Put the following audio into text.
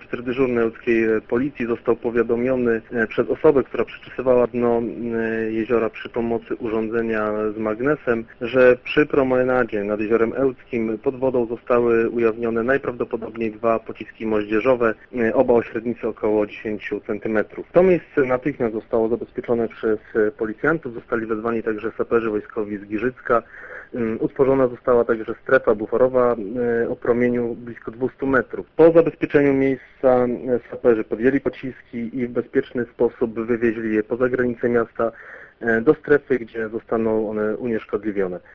oficer dyżurny łódzkiej policji został powiadomiony przez osobę, która przeczesywała dno jeziora przy pomocy urządzenia z magnesem, że przy promenadzie nad jeziorem Ełckim pod wodą zostały ujawnione najprawdopodobniej 2 pociski moździerzowe, oba o średnicy około 10 cm. To miejsce natychmiast zostało zabezpieczone przez policjantów, zostali wezwani także saperzy wojskowi z Giżycka. Utworzona została także strefa buforowa o promieniu blisko 200 metrów. Po zabezpieczeniu miejsca saperzy podjęli pociski i w bezpieczny sposób wywieźli je poza granice miasta do strefy, gdzie zostaną one unieszkodliwione.